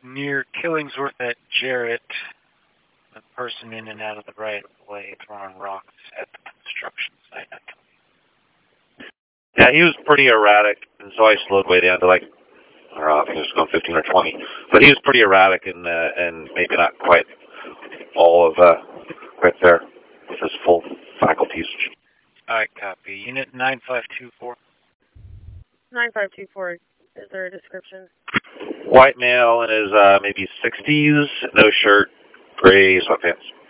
Near Killingsworth at Jarrett, a person in and out of the right of way throwing rocks at the construction site. Yeah, he was pretty erratic, and so I slowed way down to I think it was going 15 or 20. But he was pretty erratic and maybe not quite all of right there with his full faculties. Alright, copy. Unit 9524. 9524. Is there a description? White male in his maybe 60s, no shirt, gray sweatpants.